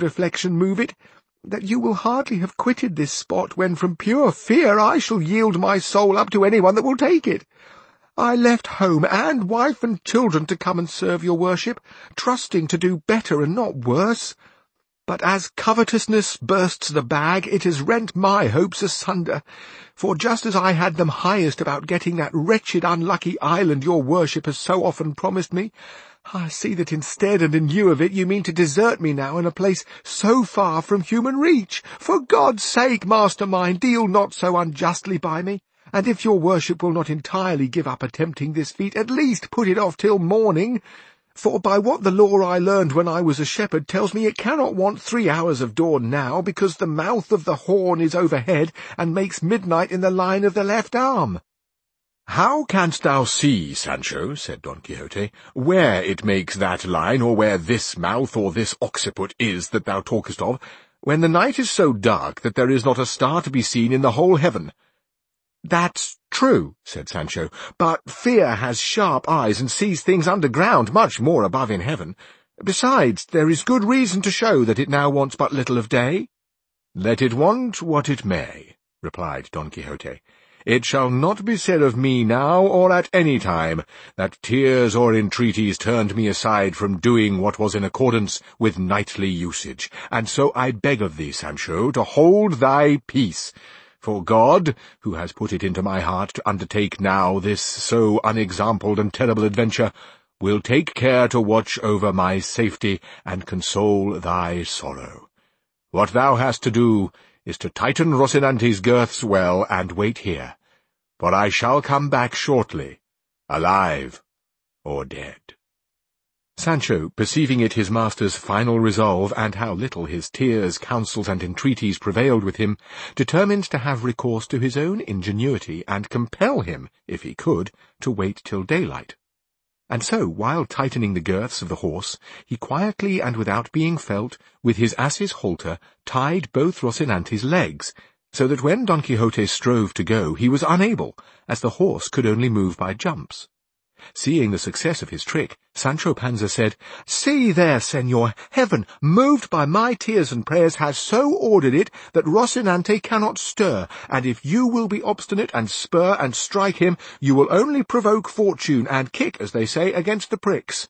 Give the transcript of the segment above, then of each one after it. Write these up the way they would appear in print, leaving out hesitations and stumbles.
cold reflection move it, that you will hardly have quitted this spot when from pure fear I shall yield my soul up to anyone that will take it. I left home and wife and children to come and serve your worship, trusting to do better and not worse. But as covetousness bursts the bag, it has rent my hopes asunder, for just as I had them highest about getting that wretched unlucky island your worship has so often promised me, I see that instead and in lieu of it you mean to desert me now in a place so far from human reach. For God's sake, master mine, deal not so unjustly by me, and if your worship will not entirely give up attempting this feat, at least put it off till morning. For by what the law I learned when I was a shepherd tells me it cannot want 3 hours of dawn now, because the mouth of the horn is overhead, and makes midnight in the line of the left arm. How canst thou see, Sancho, said Don Quixote, where it makes that line, or where this mouth or this occiput is that thou talkest of, when the night is so dark that there is not a star to be seen in the whole heaven? That's true, said Sancho, but fear has sharp eyes and sees things underground much more above in heaven. Besides, there is good reason to show that it now wants but little of day. Let it want what it may, replied Don Quixote. It shall not be said of me now or at any time that tears or entreaties turned me aside from doing what was in accordance with knightly usage, and so I beg of thee, Sancho, to hold thy peace. For God, who has put it into my heart to undertake now this so unexampled and terrible adventure, will take care to watch over my safety and console thy sorrow. What thou hast to do is to tighten Rocinante's girths well and wait here, for I shall come back shortly, alive or dead. Sancho, perceiving it his master's final resolve, and how little his tears, counsels, and entreaties prevailed with him, determined to have recourse to his own ingenuity, and compel him, if he could, to wait till daylight. And so, while tightening the girths of the horse, he quietly and without being felt, with his ass's halter, tied both Rocinante's legs, so that when Don Quixote strove to go, he was unable, as the horse could only move by jumps. Seeing the success of his trick, Sancho Panza said, "See there, Señor, heaven, moved by my tears and prayers, has so ordered it that Rocinante cannot stir, and if you will be obstinate and spur and strike him, you will only provoke fortune, and kick, as they say, against the pricks."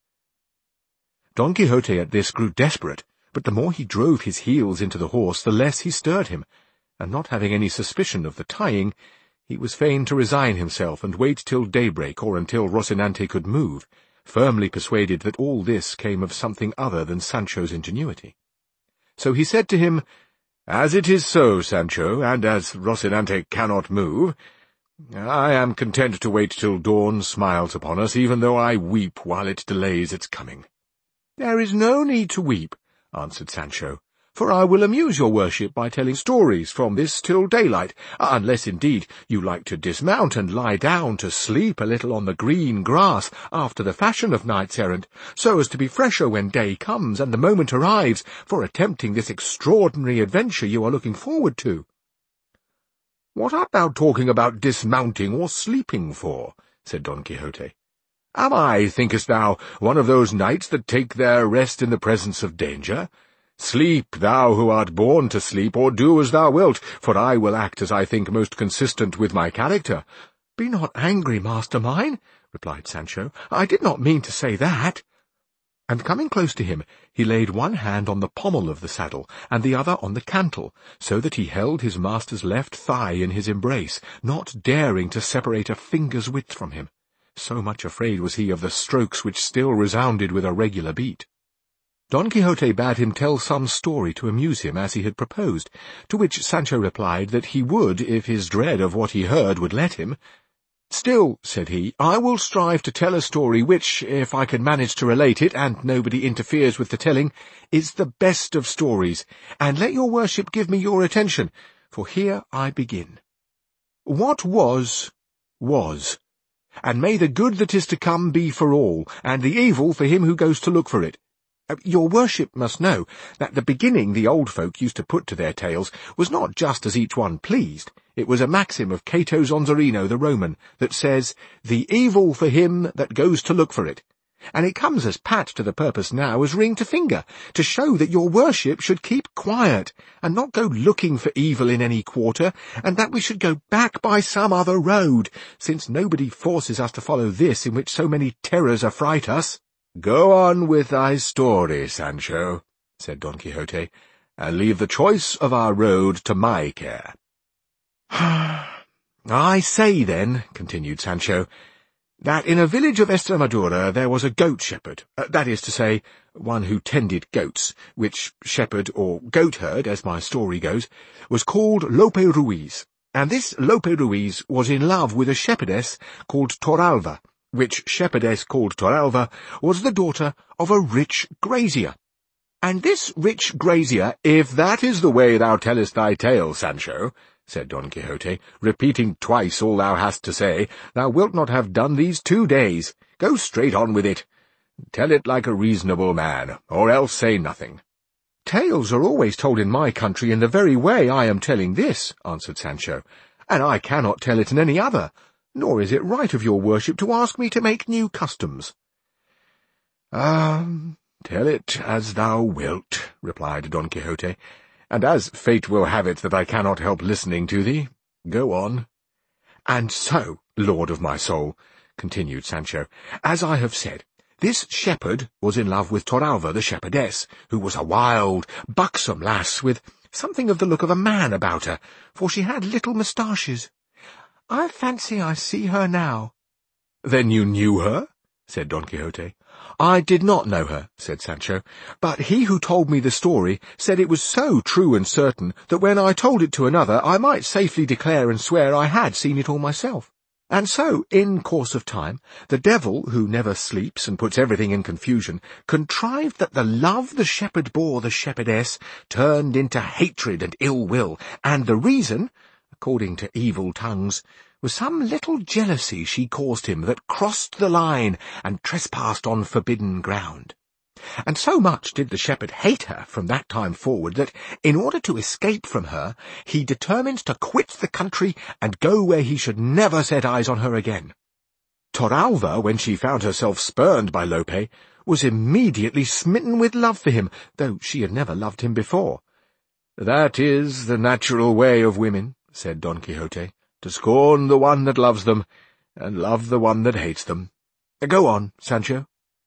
Don Quixote at this grew desperate, but the more he drove his heels into the horse, the less he stirred him, and not having any suspicion of the tying, he was fain to resign himself and wait till daybreak or until Rocinante could move, firmly persuaded that all this came of something other than Sancho's ingenuity. So he said to him, "As it is so, Sancho, and as Rocinante cannot move, I am content to wait till dawn smiles upon us, even though I weep while it delays its coming." "There is no need to weep," answered Sancho, "for I will amuse your worship by telling stories from this till daylight, unless indeed you like to dismount and lie down to sleep a little on the green grass after the fashion of knights-errant, so as to be fresher when day comes and the moment arrives for attempting this extraordinary adventure you are looking forward to." "What art thou talking about dismounting or sleeping for?" said Don Quixote. "Am I, thinkest thou, one of those knights that take their rest in the presence of danger? Sleep, thou who art born to sleep, or do as thou wilt, for I will act as I think most consistent with my character." "Be not angry, master mine," replied Sancho. "I did not mean to say that." And coming close to him, he laid one hand on the pommel of the saddle, and the other on the cantle, so that he held his master's left thigh in his embrace, not daring to separate a finger's width from him. So much afraid was he of the strokes which still resounded with a regular beat. Don Quixote bade him tell some story to amuse him, as he had proposed, to which Sancho replied that he would, if his dread of what he heard would let him. "Still," said he, "I will strive to tell a story which, if I can manage to relate it, and nobody interferes with the telling, is the best of stories, and let your worship give me your attention, for here I begin. What was, and may the good that is to come be for all, and the evil for him who goes to look for it. Your worship must know that the beginning the old folk used to put to their tales was not just as each one pleased. It was a maxim of Cato Zonzarino the Roman that says, 'The evil for him that goes to look for it.' and it comes as pat to the purpose now as ring to finger, to show that your worship should keep quiet, and not go looking for evil in any quarter, and that we should go back by some other road, since nobody forces us to follow this in which so many terrors affright us." "Go on with thy story, Sancho," said Don Quixote, "and leave the choice of our road to my care." "I say, then," continued Sancho, "that in a village of Estremadura there was a goat shepherd, that is to say, one who tended goats, which shepherd, or goat-herd, as my story goes, was called Lope Ruiz, and this Lope Ruiz was in love with a shepherdess called Torralva, which shepherdess called Torralva was the daughter of a rich grazier. And this rich grazier—" "If that is the way thou tellest thy tale, Sancho," said Don Quixote, "repeating twice all thou hast to say, thou wilt not have done these 2 days. Go straight on with it. Tell it like a reasonable man, or else say nothing." "Tales are always told in my country in the very way I am telling this," answered Sancho, "and I cannot tell it in any other, nor is it right of your worship to ask me to make new customs." "Tell it as thou wilt," replied Don Quixote, "and as fate will have it that I cannot help listening to thee, go on." "And so, lord of my soul," continued Sancho, "as I have said, this shepherd was in love with Torralva the shepherdess, who was a wild, buxom lass, with something of the look of a man about her, for she had little moustaches. I fancy I see her now." "Then you knew her?" said Don Quixote. "I did not know her," said Sancho, "but he who told me the story said it was so true and certain that when I told it to another I might safely declare and swear I had seen it all myself. And so, in course of time, the devil, who never sleeps and puts everything in confusion, contrived that the love the shepherd bore the shepherdess turned into hatred and ill will, and the reason, according to evil tongues, was some little jealousy she caused him that crossed the line and trespassed on forbidden ground. And so much did the shepherd hate her from that time forward that, in order to escape from her, he determined to quit the country and go where he should never set eyes on her again. Torralva, when she found herself spurned by Lope, was immediately smitten with love for him, though she had never loved him before." "That is the natural way of women," said Don Quixote, "to scorn the one that loves them, and love the one that hates them. Go on, Sancho."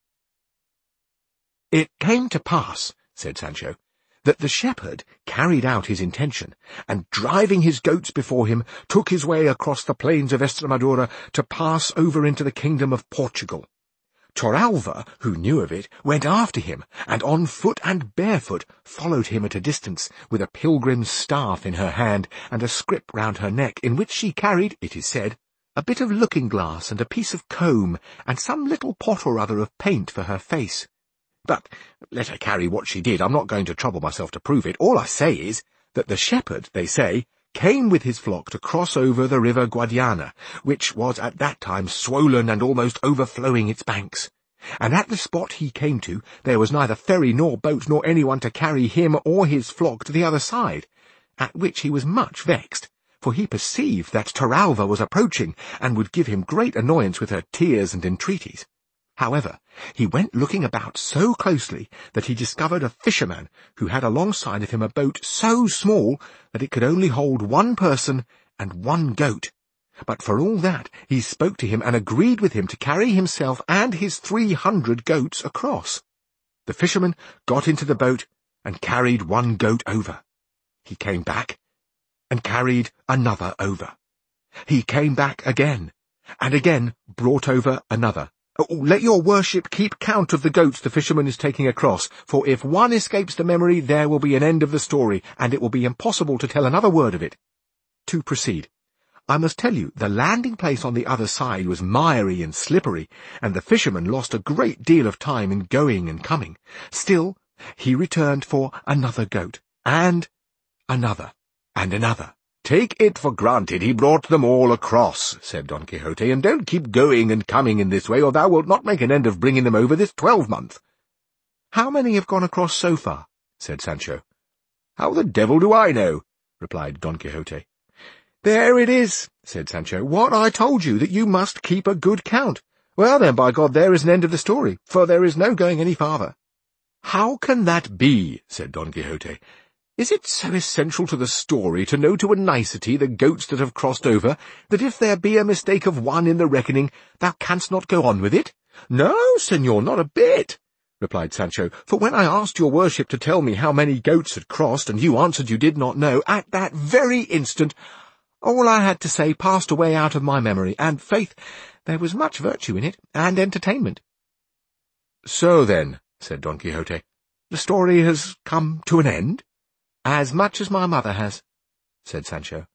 "It came to pass," said Sancho, "that the shepherd carried out his intention, and driving his goats before him, took his way across the plains of Estremadura to pass over into the kingdom of Portugal. Torralva, who knew of it, went after him, and on foot and barefoot followed him at a distance, with a pilgrim's staff in her hand, and a scrip round her neck, in which she carried, it is said, a bit of looking-glass and a piece of comb, and some little pot or other of paint for her face. But let her carry what she did, I'm not going to trouble myself to prove it. All I say is, that the shepherd, they say, came with his flock to cross over the river Guadiana, which was at that time swollen and almost overflowing its banks. And at the spot he came to, there was neither ferry nor boat nor anyone to carry him or his flock to the other side, at which he was much vexed, for he perceived that Torralva was approaching, and would give him great annoyance with her tears and entreaties. However, he went looking about so closely that he discovered a fisherman who had alongside of him a boat so small that it could only hold 1 person and 1 goat. But for all that, he spoke to him and agreed with him to carry himself and his 300 goats across. The fisherman got into the boat and carried 1 goat over. He came back and carried another over. He came back again, and again brought over another. Let your worship keep count of the goats the fisherman is taking across, for if one escapes the memory, there will be an end of the story, and it will be impossible to tell another word of it. To proceed, I must tell you the landing-place on the other side was miry and slippery, and the fisherman lost a great deal of time in going and coming. Still, he returned for another goat, and another, and another. "Take it for granted he brought them all across," said Don Quixote, "and don't keep going and coming in this way, or thou wilt not make an end of bringing them over this 12-month. "How many have gone across so far?" said Sancho. "How the devil do I know?" replied Don Quixote. "There it is," said Sancho, "what I told you, that you must keep a good count. "Well then, by God, there is an end of the story, for there is no going any farther." "How can that be?" said Don Quixote. "Is it so essential to the story to know to a nicety the goats that have crossed over, that if there be a mistake of one in the reckoning, thou canst not go on with it?" "No, senor, not a bit," replied Sancho, "for when I asked your worship to tell me how many goats had crossed, and you answered you did not know, at that very instant all I had to say passed away out of my memory, and, faith, there was much virtue in it, and entertainment." "So then," said Don Quixote, "the story has come to an end?" "As much as my mother has," said Sancho.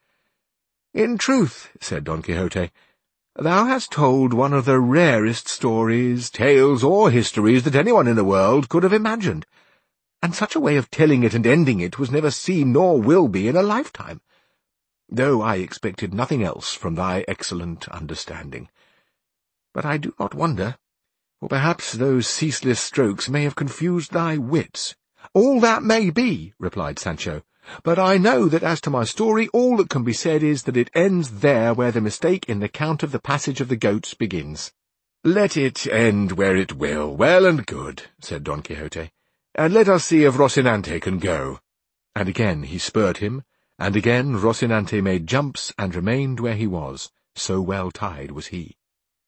"In truth," said Don Quixote, "thou hast told one of the rarest stories, tales, or histories that anyone in the world could have imagined, and such a way of telling it and ending it was never seen nor will be in a lifetime, though I expected nothing else from thy excellent understanding. But I do not wonder, for perhaps those ceaseless strokes may have confused thy wits." "All that may be," replied Sancho, "but I know that as to my story, all that can be said is that it ends there where the mistake in the count of the passage of the goats begins." "Let it end where it will, well and good," said Don Quixote, "and let us see if Rocinante can go." And again he spurred him, and again Rocinante made jumps and remained where he was, so well tied was he.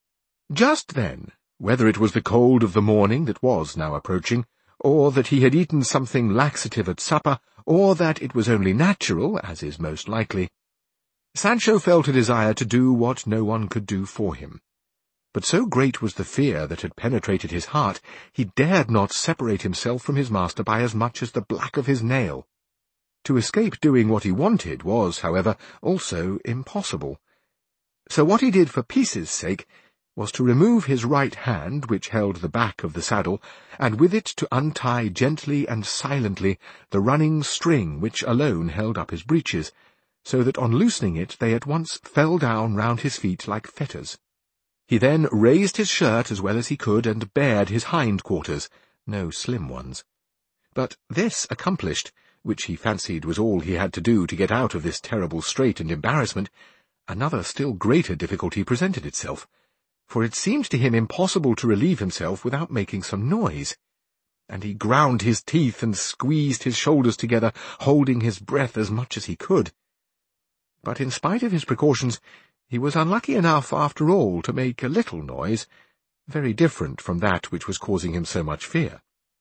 Just then, whether it was the cold of the morning that was now approaching, or that he had eaten something laxative at supper, or that it was only natural, as is most likely, Sancho felt a desire to do what no one could do for him. But so great was the fear that had penetrated his heart, he dared not separate himself from his master by as much as the black of his nail. To escape doing what he wanted was, however, also impossible. So what he did for peace's sake was to remove his right hand, which held the back of the saddle, and with it to untie gently and silently the running string which alone held up his breeches, so that on loosening it they at once fell down round his feet like fetters. He then raised his shirt as well as he could, and bared his hind quarters, no slim ones. But this accomplished, which he fancied was all he had to do to get out of this terrible strait and embarrassment, another still greater difficulty presented itself, for it seemed to him impossible to relieve himself without making some noise, and he ground his teeth and squeezed his shoulders together, holding his breath as much as he could. But in spite of his precautions, he was unlucky enough, after all, to make a little noise, very different from that which was causing him so much fear.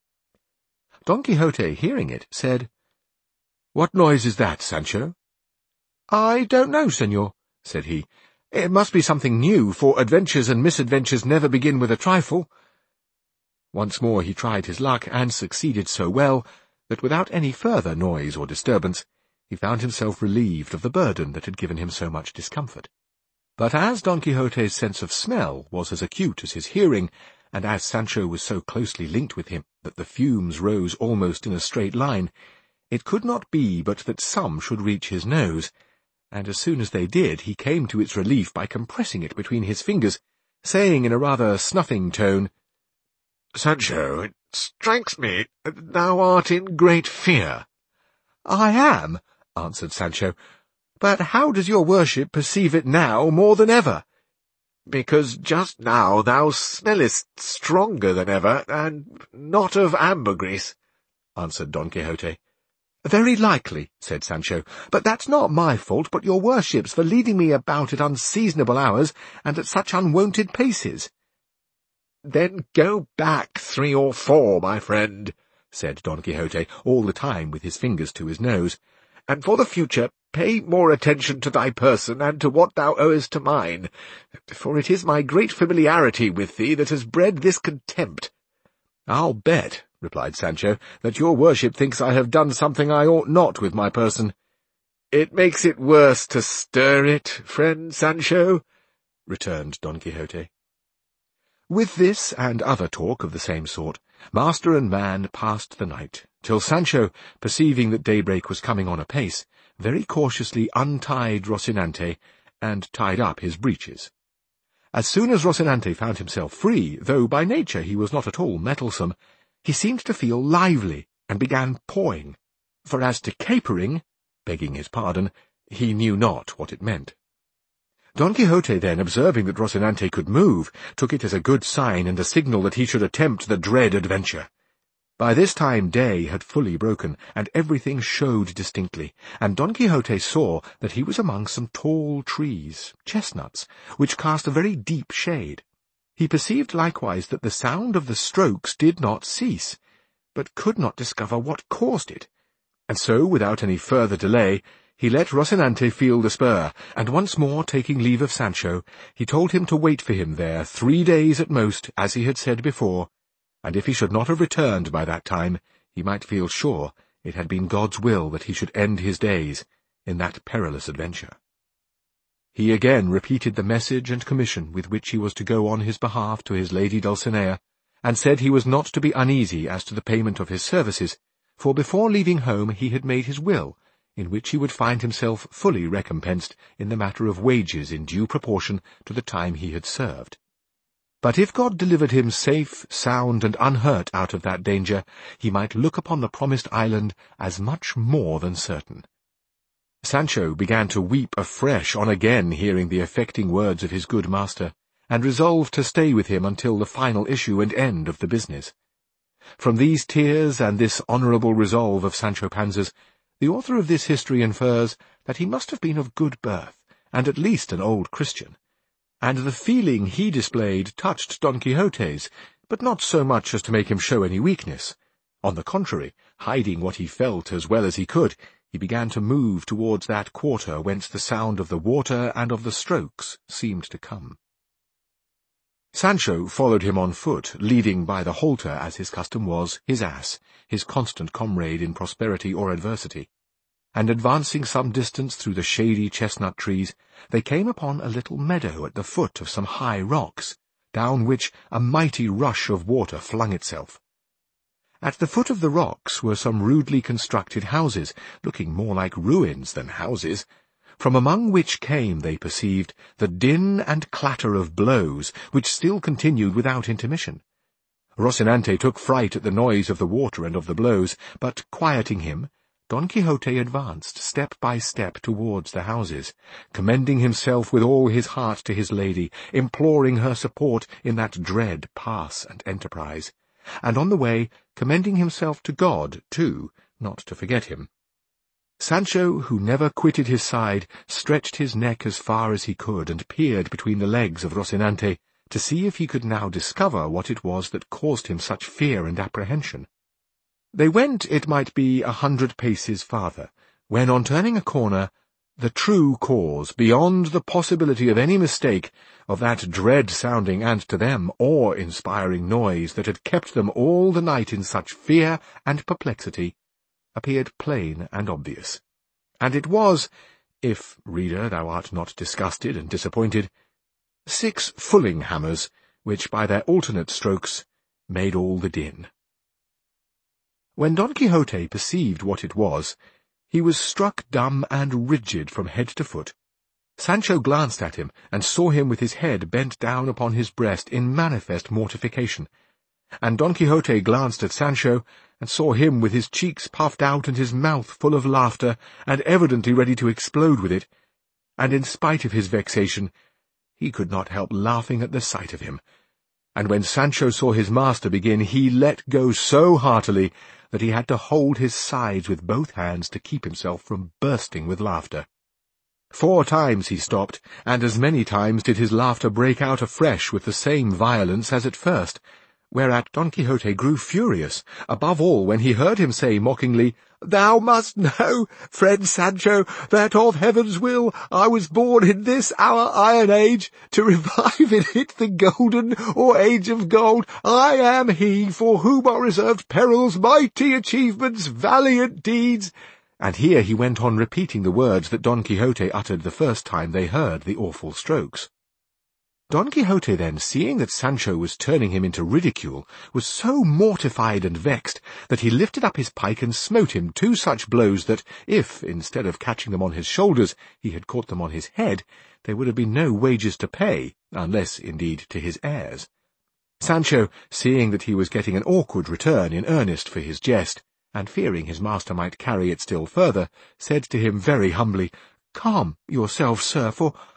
Don Quixote, hearing it, said, "What noise is that, Sancho?" "I don't know, senor," said he. "It must be something new, for adventures and misadventures never begin with a trifle." Once more he tried his luck, and succeeded so well that without any further noise or disturbance he found himself relieved of the burden that had given him so much discomfort. But as Don Quixote's sense of smell was as acute as his hearing, and as Sancho was so closely linked with him that the fumes rose almost in a straight line, it could not be but that some should reach his nose, and as soon as they did he came to its relief by compressing it between his fingers, saying in a rather snuffing tone, "Sancho, it strikes me that thou art in great fear." "I am," answered Sancho, "but how does your worship perceive it now more than ever?" "Because just now thou smellest stronger than ever, and not of ambergris," answered Don Quixote. "Very likely," said Sancho, "but that's not my fault, but your worship's, for leading me about at unseasonable hours and at such unwonted paces." "Then go back 3 or 4, my friend," said Don Quixote, all the time with his fingers to his nose, "and for the future pay more attention to thy person and to what thou owest to mine, for it is my great familiarity with thee that has bred this contempt." "I'll bet," replied Sancho, "that your worship thinks I have done something I ought not with my person." "It makes it worse to stir it, friend Sancho," returned Don Quixote. With this and other talk of the same sort, master and man passed the night, till Sancho, perceiving that daybreak was coming on apace, very cautiously untied Rocinante and tied up his breeches. As soon as Rocinante found himself free, though by nature he was not at all mettlesome, he seemed to feel lively, and began pawing, for as to capering, begging his pardon, he knew not what it meant. Don Quixote then, observing that Rocinante could move, took it as a good sign and a signal that he should attempt the dread adventure. By this time day had fully broken, and everything showed distinctly, and Don Quixote saw that he was among some tall trees, chestnuts, which cast a very deep shade. He perceived likewise that the sound of the strokes did not cease, but could not discover what caused it, and so, without any further delay, he let Rocinante feel the spur, and once more taking leave of Sancho, he told him to wait for him there 3 days at most, as he had said before, and if he should not have returned by that time, he might feel sure it had been God's will that he should end his days in that perilous adventure. He again repeated the message and commission with which he was to go on his behalf to his lady Dulcinea, and said he was not to be uneasy as to the payment of his services, for before leaving home he had made his will, in which he would find himself fully recompensed in the matter of wages in due proportion to the time he had served. But if God delivered him safe, sound, and unhurt out of that danger, he might look upon the promised island as much more than certain. Sancho began to weep afresh on again hearing the affecting words of his good master, and resolved to stay with him until the final issue and end of the business. From these tears and this honourable resolve of Sancho Panza's, the author of this history infers that he must have been of good birth, and at least an old Christian, and the feeling he displayed touched Don Quixote's, but not so much as to make him show any weakness. On the contrary, hiding what he felt as well as he could, he began to move towards that quarter whence the sound of the water and of the strokes seemed to come. Sancho followed him on foot, leading by the halter, as his custom was, his ass, his constant comrade in prosperity or adversity, and advancing some distance through the shady chestnut trees, they came upon a little meadow at the foot of some high rocks, down which a mighty rush of water flung itself. At the foot of the rocks were some rudely constructed houses, looking more like ruins than houses, from among which came, they perceived, the din and clatter of blows, which still continued without intermission. Rocinante took fright at the noise of the water and of the blows, but, quieting him, Don Quixote advanced step by step towards the houses, commending himself with all his heart to his lady, imploring her support in that dread pass and enterprise, and on the way commending himself to God, too, not to forget him. Sancho, who never quitted his side, stretched his neck as far as he could and peered between the legs of Rocinante to see if he could now discover what it was that caused him such fear and apprehension. They went, it might be, 100 paces farther, when, on turning a corner, the true cause, beyond the possibility of any mistake, of that dread-sounding and, to them, awe-inspiring noise that had kept them all the night in such fear and perplexity, appeared plain and obvious, and it was, if, reader, thou art not disgusted and disappointed, 6 fulling hammers, which by their alternate strokes made all the din. When Don Quixote perceived what it was, he was struck dumb and rigid from head to foot. Sancho glanced at him, and saw him with his head bent down upon his breast in manifest mortification, and Don Quixote glanced at Sancho, and saw him with his cheeks puffed out and his mouth full of laughter, and evidently ready to explode with it, and in spite of his vexation, he could not help laughing at the sight of him, and when Sancho saw his master begin, he let go so heartily that he had to hold his sides with both hands to keep himself from bursting with laughter. 4 times he stopped, and as many times did his laughter break out afresh with the same violence as at first, whereat Don Quixote grew furious, above all when he heard him say mockingly, "Thou must know, friend Sancho, that of heaven's will I was born in this our iron age, to revive in it the golden or age of gold. I am he for whom are reserved perils, mighty achievements, valiant deeds." And here he went on repeating the words that Don Quixote uttered the first time they heard the awful strokes. Don Quixote then, seeing that Sancho was turning him into ridicule, was so mortified and vexed that he lifted up his pike and smote him 2 such blows that, if, instead of catching them on his shoulders, he had caught them on his head, there would have been no wages to pay, unless, indeed, to his heirs. Sancho, seeing that he was getting an awkward return in earnest for his jest, and fearing his master might carry it still further, said to him very humbly, "Calm yourself, sir, for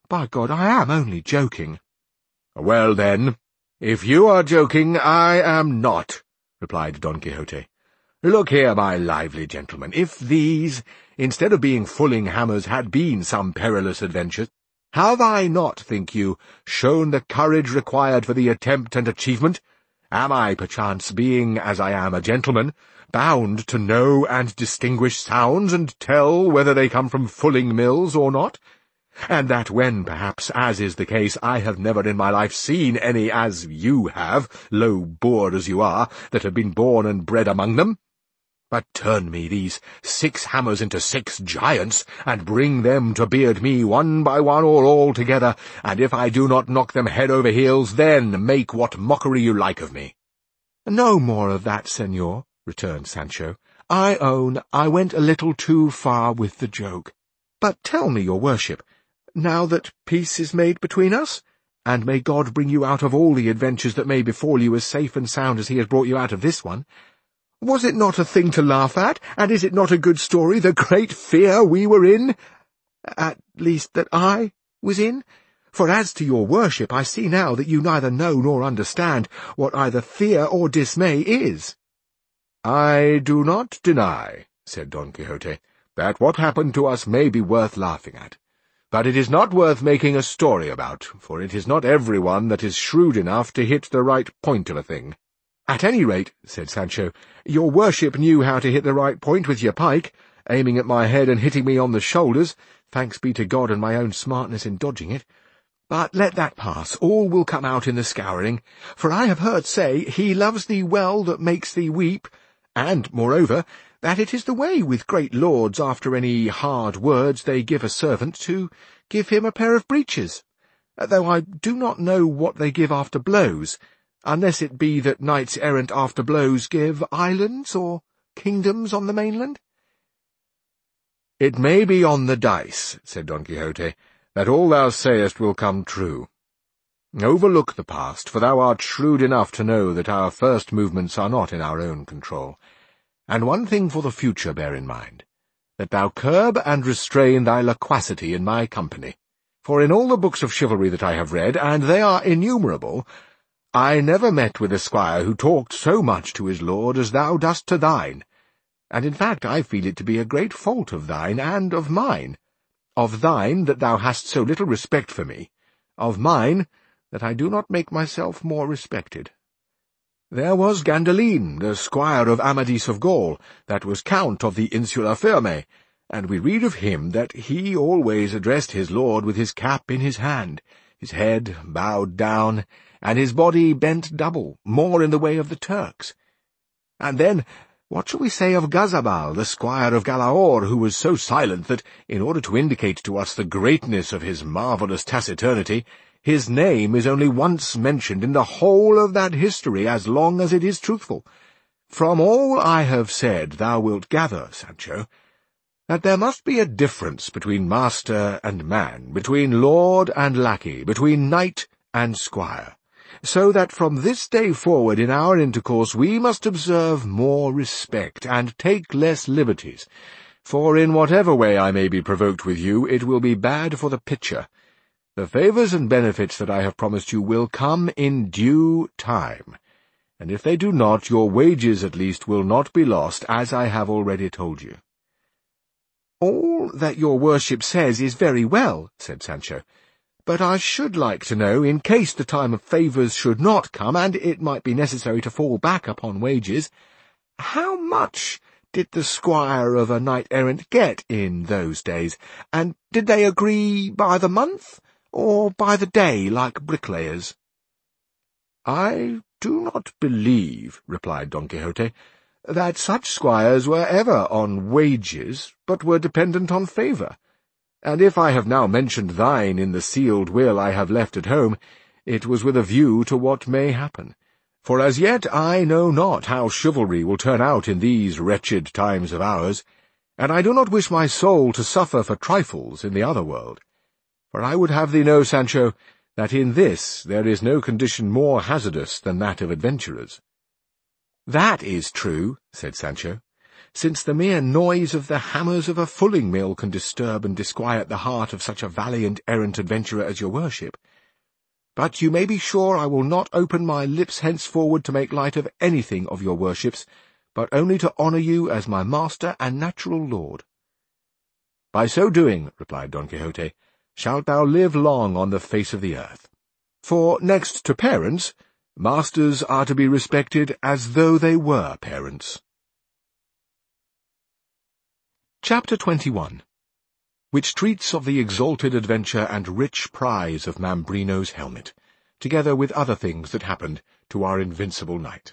By God, I am only joking." "Well, then, if you are joking, I am not," replied Don Quixote. "Look here, my lively gentleman, if these, instead of being fulling hammers, had been some perilous adventures, have I not, think you, shown the courage required for the attempt and achievement? Am I, perchance, being, as I am, a gentleman, bound to know and distinguish sounds, and tell whether they come from fulling mills or not? And that when, perhaps, as is the case, I have never in my life seen any, as you have, low boor as you are, that have been born and bred among them? But turn me these 6 hammers into 6 giants, and bring them to beard me one by one or all together, and if I do not knock them head over heels, then make what mockery you like of me." "No more of that, Señor," returned Sancho. "I own I went a little too far with the joke. But tell me, your worship, now that peace is made between us, and may God bring you out of all the adventures that may befall you as safe and sound as he has brought you out of this one, was it not a thing to laugh at, and is it not a good story, the great fear we were in? At least that I was in? For as to your worship, I see now that you neither know nor understand what either fear or dismay is." "I do not deny," said Don Quixote, "that what happened to us may be worth laughing at. But it is not worth making a story about, for it is not everyone that is shrewd enough to hit the right point of a thing." "At any rate," said Sancho, "your worship knew how to hit the right point with your pike, aiming at my head and hitting me on the shoulders, thanks be to God and my own smartness in dodging it. But let that pass, all will come out in the scouring, for I have heard say, he loves thee well that makes thee weep, and, moreover, that it is the way with great lords after any hard words they give a servant to give him a pair of breeches, though I do not know what they give after blows, unless it be that knights-errant after blows give islands or kingdoms on the mainland." "It may be on the dice," said Don Quixote, "that all thou sayest will come true. Overlook the past, for thou art shrewd enough to know that our first movements are not in our own control. And one thing for the future bear in mind, that thou curb and restrain thy loquacity in my company. For in all the books of chivalry that I have read, and they are innumerable, I never met with a squire who talked so much to his lord as thou dost to thine, and in fact I feel it to be a great fault of thine and of mine. Of thine, that thou hast so little respect for me, of mine, that I do not make myself more respected. There was Gandalin, the squire of Amadis of Gaul, that was count of the Insula Firme, and we read of him that he always addressed his lord with his cap in his hand, his head bowed down, and his body bent double, more in the way of the Turks. And then, what shall we say of Gazabal, the squire of Galaor, who was so silent that, in order to indicate to us the greatness of his marvellous taciturnity, his name is only once mentioned in the whole of that history as long as it is truthful? From all I have said thou wilt gather, Sancho, that there must be a difference between master and man, between lord and lackey, between knight and squire, so that from this day forward in our intercourse we must observe more respect, and take less liberties, for in whatever way I may be provoked with you, it will be bad for the pitcher. The favours and benefits that I have promised you will come in due time, and if they do not, your wages at least will not be lost, as I have already told you." "All that your worship says is very well," said Sancho, "but I should like to know, in case the time of favours should not come, and it might be necessary to fall back upon wages, how much did the squire of a knight-errant get in those days, and did they agree by the month, or by the day, like bricklayers?" "I do not believe," replied Don Quixote, "that such squires were ever on wages, but were dependent on favour. And if I have now mentioned thine in the sealed will I have left at home, it was with a view to what may happen. For as yet I know not how chivalry will turn out in these wretched times of ours, and I do not wish my soul to suffer for trifles in the other world. For I would have thee know, Sancho, that in this there is no condition more hazardous than that of adventurers." "That is true," said Sancho. since the mere noise of the hammers of a fulling-mill can disturb and disquiet the heart of such a valiant errant adventurer as your worship. But you may be sure I will not open my lips henceforward to make light of anything of your worships, but only to honour you as my master and natural lord." "By so doing," replied Don Quixote, "shalt thou live long on the face of the earth. For, next to parents, masters are to be respected as though they were parents." Chapter 21, which treats of the exalted adventure and rich prize of Mambrino's helmet, together with other things that happened to our invincible knight.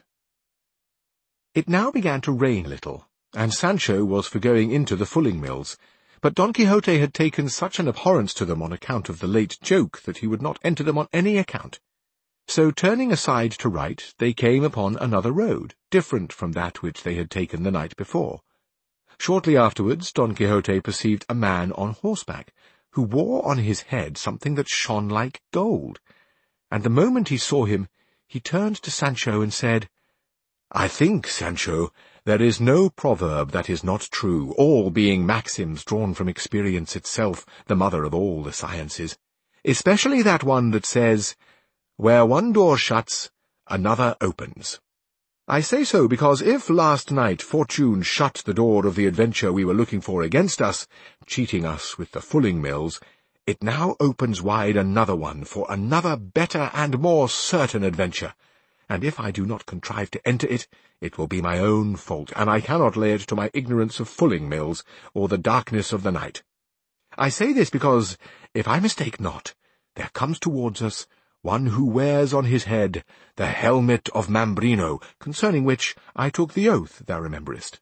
It now began to rain a little, and Sancho was for going into the fulling-mills, but Don Quixote had taken such an abhorrence to them on account of the late joke that he would not enter them on any account. So, turning aside to right, they came upon another road, different from that which they had taken the night before. Shortly afterwards, Don Quixote perceived a man on horseback, who wore on his head something that shone like gold, and the moment he saw him, he turned to Sancho and said, "I think, Sancho, there is no proverb that is not true, all being maxims drawn from experience itself, the mother of all the sciences, especially that one that says, 'Where one door shuts, another opens.' I say so because if last night fortune shut the door of the adventure we were looking for against us, cheating us with the fulling-mills, it now opens wide another one for another better and more certain adventure, and if I do not contrive to enter it, it will be my own fault, and I cannot lay it to my ignorance of fulling-mills, or the darkness of the night. I say this because, if I mistake not, there comes towards us one who wears on his head the helmet of Mambrino, concerning which I took the oath, thou rememberest."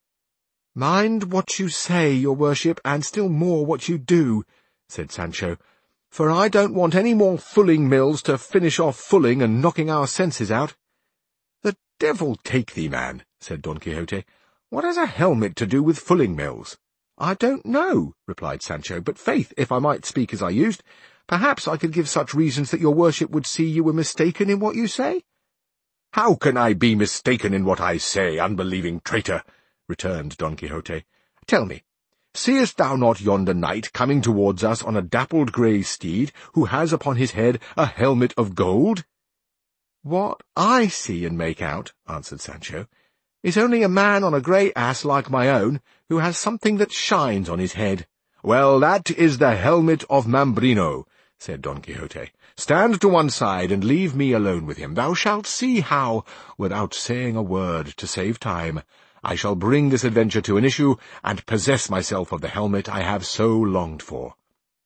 "Mind what you say, your worship, and still more what you do," said Sancho, "for I don't want any more fulling-mills to finish off fulling and knocking our senses out." "The devil take thee, man," said Don Quixote. "What has a helmet to do with fulling-mills?" "I don't know," replied Sancho, "but faith, if I might speak as I used, perhaps I could give such reasons that your worship would see you were mistaken in what you say." "How can I be mistaken in what I say, unbelieving traitor?" returned Don Quixote. "Tell me, seest thou not yonder knight coming towards us on a dappled grey steed, who has upon his head a helmet of gold?" "What I see and make out," answered Sancho, "is only a man on a grey ass like my own, who has something that shines on his head." "Well, that is the helmet of Mambrino," said Don Quixote. "Stand to one side and leave me alone with him. Thou shalt see how, without saying a word to save time, I shall bring this adventure to an issue and possess myself of the helmet I have so longed for."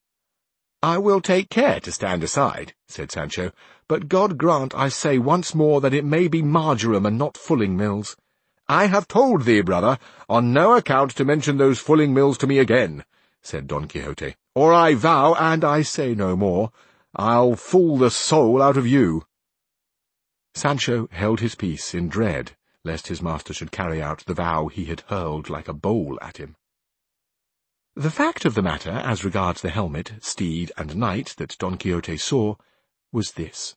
"I will take care to stand aside," said Sancho, "but God grant, I say once more, that it may be marjoram and not fulling-mills." "I have told thee, brother, on no account to mention those fulling-mills to me again," said Don Quixote, "or I vow, and I say no more, I'll fool the soul out of you." Sancho held his peace in dread, lest his master should carry out the vow he had hurled like a bowl at him. The fact of the matter, as regards the helmet, steed, and knight that Don Quixote saw, was this.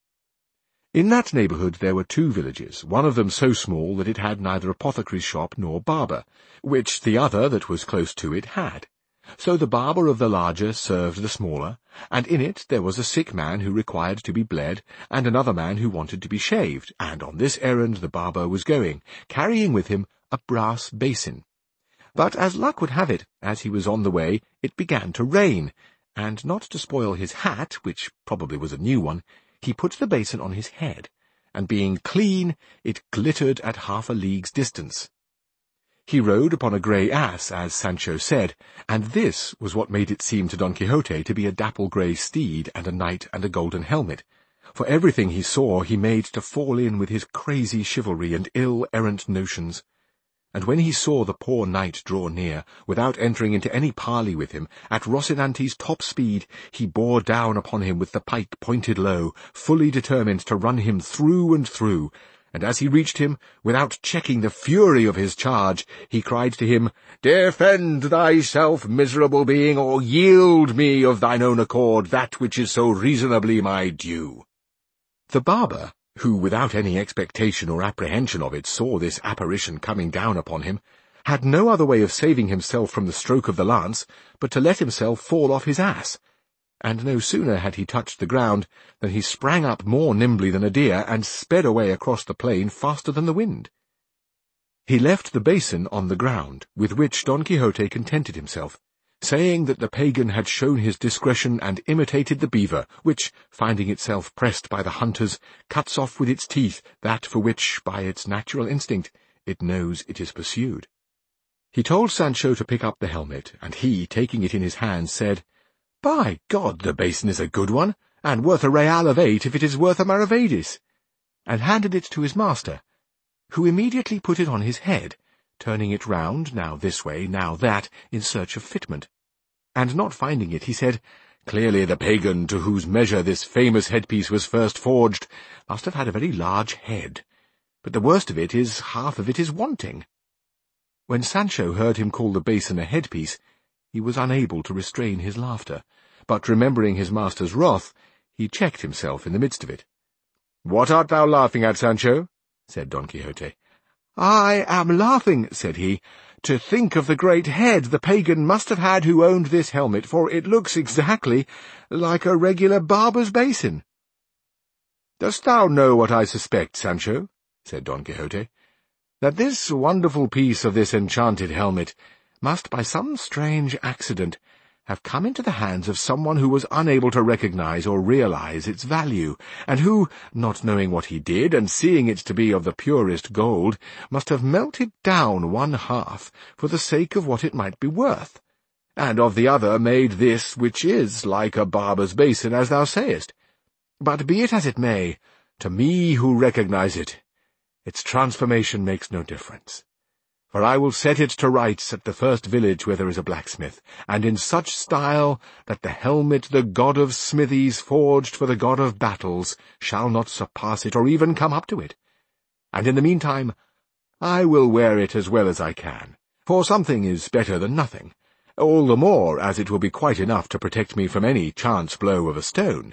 In that neighbourhood there were 2 villages, one of them so small that it had neither apothecary's shop nor barber, which the other that was close to it had. So the barber of the larger served the smaller, and in it there was a sick man who required to be bled, and another man who wanted to be shaved, and on this errand the barber was going, carrying with him a brass basin. But as luck would have it, as he was on the way, it began to rain, and not to spoil his hat, which probably was a new one, he put the basin on his head, and being clean, it glittered at half a league's distance. He rode upon a grey ass, as Sancho said, and this was what made it seem to Don Quixote to be a dapple-grey steed and a knight and a golden helmet, for everything he saw he made to fall in with his crazy chivalry and ill-errant notions. And when he saw the poor knight draw near, without entering into any parley with him, at Rocinante's top speed, he bore down upon him with the pike pointed low, fully determined to run him through and through, and as he reached him, without checking the fury of his charge, he cried to him, "Defend thyself, miserable being, or yield me of thine own accord that which is so reasonably my due." The barber, who without any expectation or apprehension of it saw this apparition coming down upon him, had no other way of saving himself from the stroke of the lance but to let himself fall off his ass, and no sooner had he touched the ground than he sprang up more nimbly than a deer and sped away across the plain faster than the wind. He left the basin on the ground, with which Don Quixote contented himself, saying that the pagan had shown his discretion and imitated the beaver, which, finding itself pressed by the hunters, cuts off with its teeth that for which, by its natural instinct, it knows it is pursued. He told Sancho to pick up the helmet, and he, taking it in his hand, said, "By God, the basin is a good one, and worth a real of 8 if it is worth a maravedis," and handed it to his master, who immediately put it on his head, turning it round, now this way, now that, in search of fitment. And not finding it, he said, "Clearly the pagan to whose measure this famous headpiece was first forged must have had a very large head, but the worst of it is half of it is wanting." When Sancho heard him call the basin a headpiece, he was unable to restrain his laughter, but remembering his master's wrath, he checked himself in the midst of it. "What art thou laughing at, Sancho?" said Don Quixote. "I am laughing," said he, "to think of the great head the pagan must have had who owned this helmet, for it looks exactly like a regular barber's basin." "Dost thou know what I suspect, Sancho?" said Don Quixote. "That this wonderful piece of this enchanted helmet must, by some strange accident, have come into the hands of someone who was unable to recognize or realize its value, and who, not knowing what he did, and seeing it to be of the purest gold, must have melted down one half for the sake of what it might be worth, and of the other made this, which is like a barber's basin, as thou sayest. But be it as it may, to me who recognize it, its transformation makes no difference. For I will set it to rights at the first village where there is a blacksmith, and in such style that the helmet the god of smithies forged for the god of battles shall not surpass it or even come up to it. And in the meantime I will wear it as well as I can, for something is better than nothing, all the more as it will be quite enough to protect me from any chance blow of a stone."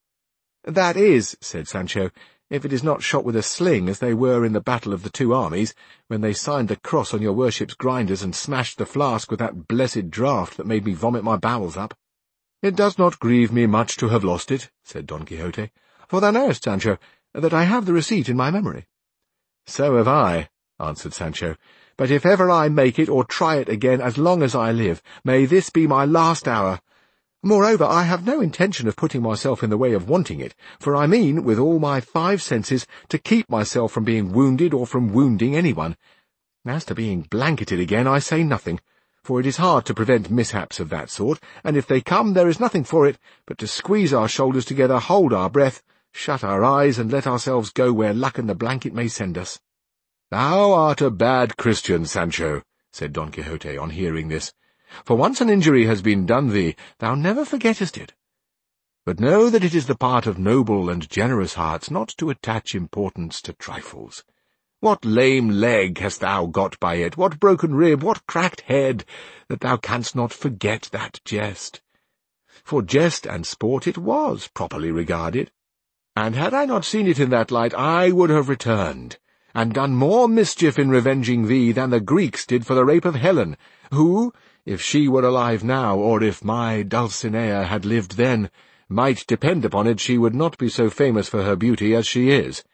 "That is," said Sancho, "if it is not shot with a sling, as they were in the battle of the two armies, when they signed the cross on your worship's grinders and smashed the flask with that blessed draught that made me vomit my bowels up." "It does not grieve me much to have lost it," said Don Quixote, "for thou knowest, Sancho, that I have the receipt in my memory." "So have I," answered Sancho, "but if ever I make it or try it again as long as I live, may this be my last hour. Moreover, I have no intention of putting myself in the way of wanting it, for I mean, with all my 5 senses, to keep myself from being wounded or from wounding anyone. As to being blanketed again, I say nothing, for it is hard to prevent mishaps of that sort, and if they come, there is nothing for it but to squeeze our shoulders together, hold our breath, shut our eyes, and let ourselves go where luck and the blanket may send us." "Thou art a bad Christian, Sancho," said Don Quixote on hearing this. "For once an injury has been done thee, thou never forgettest it. But know that it is the part of noble and generous hearts not to attach importance to trifles. What lame leg hast thou got by it, what broken rib, what cracked head, that thou canst not forget that jest? For jest and sport it was, properly regarded, and had I not seen it in that light, I would have returned, and done more mischief in revenging thee than the Greeks did for the rape of Helen, who, if she were alive now, or if my Dulcinea had lived then, might depend upon it she would not be so famous for her beauty as she is."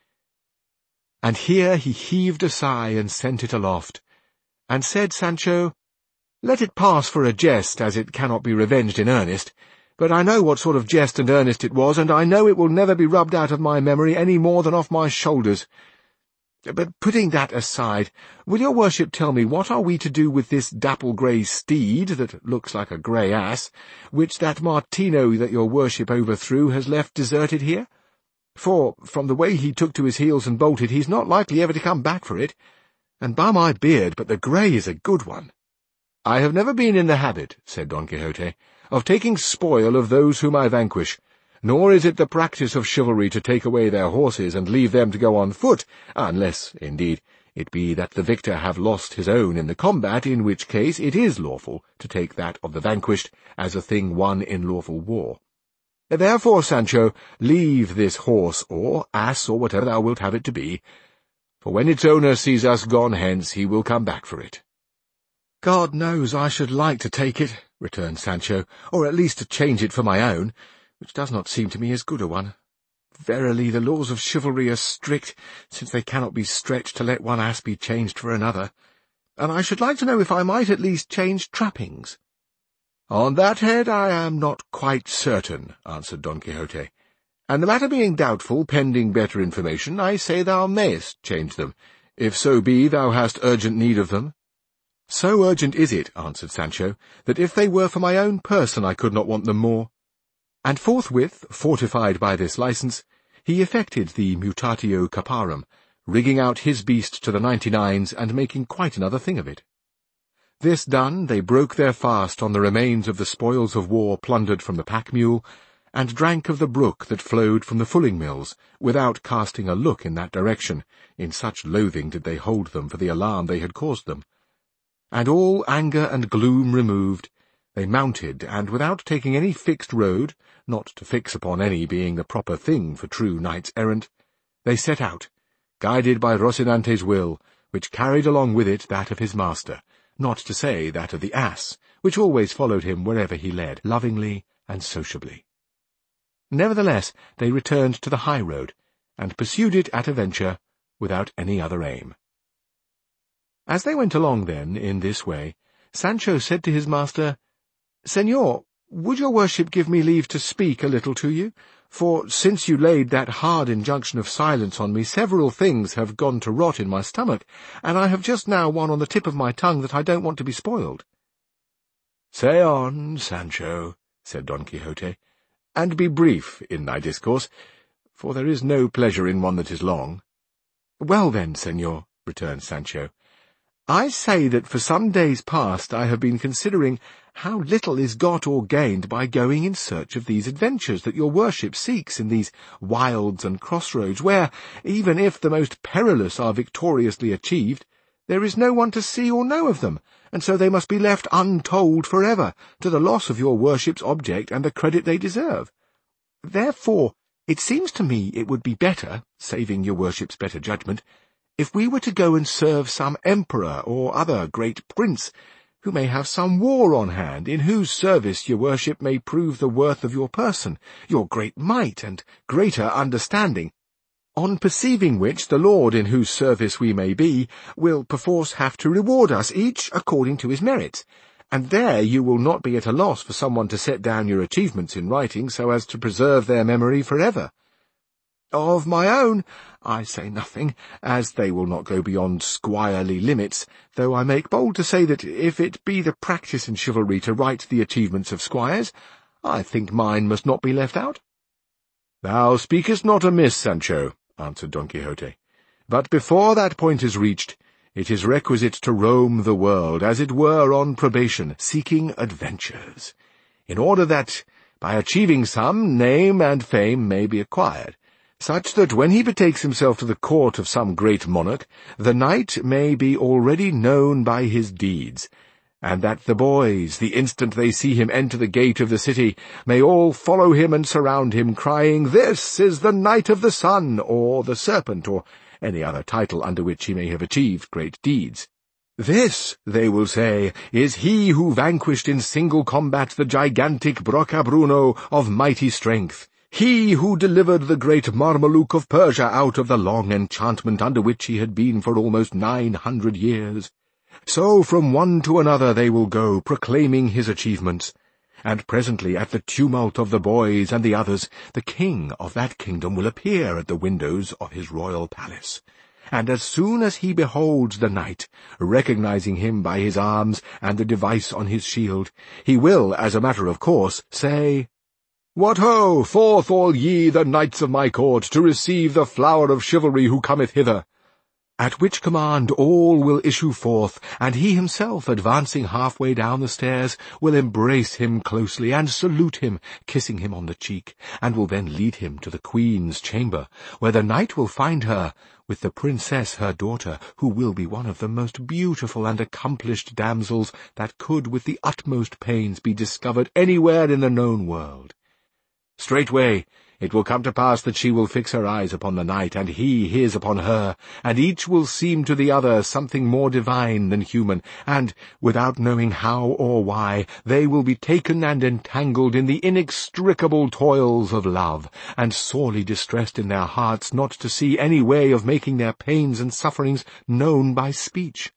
And here he heaved a sigh and sent it aloft, and said Sancho, "Let it pass for a jest, as it cannot be revenged in earnest, but I know what sort of jest and earnest it was, and I know it will never be rubbed out of my memory any more than off my shoulders. But putting that aside, will your worship tell me what are we to do with this dapple-grey steed, that looks like a grey ass, which that Martino that your worship overthrew has left deserted here? For, from the way he took to his heels and bolted, he's not likely ever to come back for it, and by my beard, but the grey is a good one." "I have never been in the habit," said Don Quixote, "of taking spoil of those whom I vanquish, nor is it the practice of chivalry to take away their horses and leave them to go on foot, unless, indeed, it be that the victor have lost his own in the combat, in which case it is lawful to take that of the vanquished as a thing won in lawful war. Therefore, Sancho, leave this horse, or ass, or whatever thou wilt have it to be, for when its owner sees us gone hence, he will come back for it. God knows I should like to take it, returned Sancho, or at least to change it for my own, which does not seem to me as good a one. Verily, the laws of chivalry are strict, since they cannot be stretched to let one ass be changed for another, and I should like to know if I might at least change trappings. On that head I am not quite certain, answered Don Quixote, and the matter being doubtful, pending better information, I say thou mayest change them, if so be thou hast urgent need of them. So urgent is it, answered Sancho, that if they were for my own person I could not want them more. And forthwith, fortified by this licence, he effected the mutatio caparum, rigging out his beast to the 99s and making quite another thing of it. This done, they broke their fast on the remains of the spoils of war plundered from the pack-mule, and drank of the brook that flowed from the fulling mills, without casting a look in that direction, in such loathing did they hold them for the alarm they had caused them. And all anger and gloom removed, they mounted, and without taking any fixed road, not to fix upon any being the proper thing for true knights-errant, they set out, guided by Rocinante's will, which carried along with it that of his master, not to say that of the ass, which always followed him wherever he led, lovingly and sociably. Nevertheless, they returned to the high road, and pursued it at a venture, without any other aim. As they went along, then, in this way, Sancho said to his master, Señor, would your worship give me leave to speak a little to you? For since you laid that hard injunction of silence on me, several things have gone to rot in my stomach, and I have just now one on the tip of my tongue that I don't want to be spoiled. Say on, Sancho, said Don Quixote, and be brief in thy discourse, for there is no pleasure in one that is long. Well then, señor, returned Sancho, I say that for some days past I have been considering how little is got or gained by going in search of these adventures that your worship seeks in these wilds and crossroads, where, even if the most perilous are victoriously achieved, there is no one to see or know of them, and so they must be left untold forever, to the loss of your worship's object and the credit they deserve. Therefore, it seems to me it would be better, saving your worship's better judgment, if we were to go and serve some emperor or other great prince, who may have some war on hand, in whose service your worship may prove the worth of your person, your great might and greater understanding, on perceiving which the lord in whose service we may be will perforce have to reward us each according to his merits, and there you will not be at a loss for someone to set down your achievements in writing so as to preserve their memory forever. Of my own, I say nothing, as they will not go beyond squirely limits, though I make bold to say that if it be the practice in chivalry to write the achievements of squires, I think mine must not be left out. Thou speakest not amiss, Sancho, answered Don Quixote, but before that point is reached, it is requisite to roam the world, as it were on probation, seeking adventures, in order that, by achieving some, name and fame may be acquired, such that when he betakes himself to the court of some great monarch, the knight may be already known by his deeds, and that the boys, the instant they see him enter the gate of the city, may all follow him and surround him, crying, "This is the Knight of the Sun," or the Serpent, or any other title under which he may have achieved great deeds. "This," they will say, "is he who vanquished in single combat the gigantic Broccabruno of mighty strength. He who delivered the great Marmaluke of Persia out of the long enchantment under which he had been for almost 900 years. So from one to another they will go, proclaiming his achievements, and presently at the tumult of the boys and the others, the king of that kingdom will appear at the windows of his royal palace, and as soon as he beholds the knight, recognizing him by his arms and the device on his shield, he will, as a matter of course, say, 'What ho! Forth all ye, the knights of my court, to receive the flower of chivalry who cometh hither!' At which command all will issue forth, and he himself, advancing halfway down the stairs, will embrace him closely, and salute him, kissing him on the cheek, and will then lead him to the queen's chamber, where the knight will find her, with the princess her daughter, who will be one of the most beautiful and accomplished damsels that could with the utmost pains be discovered anywhere in the known world. Straightway It will come to pass that she will fix her eyes upon the knight, and he his upon her, and each will seem to the other something more divine than human, and, without knowing how or why, they will be taken and entangled in the inextricable toils of love, and sorely distressed in their hearts not to see any way of making their pains and sufferings known by speech.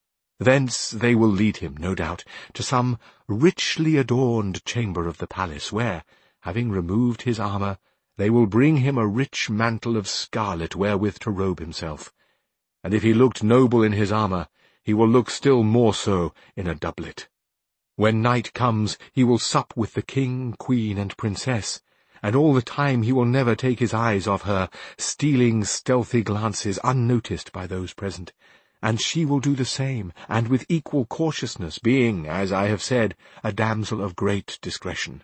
Thence they will lead him, no doubt, to some richly adorned chamber of the palace, where, having removed his armour, they will bring him a rich mantle of scarlet wherewith to robe himself. And if he looked noble in his armour, he will look still more so in a doublet. When night comes, he will sup with the king, queen, and princess, and all the time he will never take his eyes off her, stealing stealthy glances unnoticed by those present, and she will do the same, and with equal cautiousness, being, as I have said, a damsel of great discretion.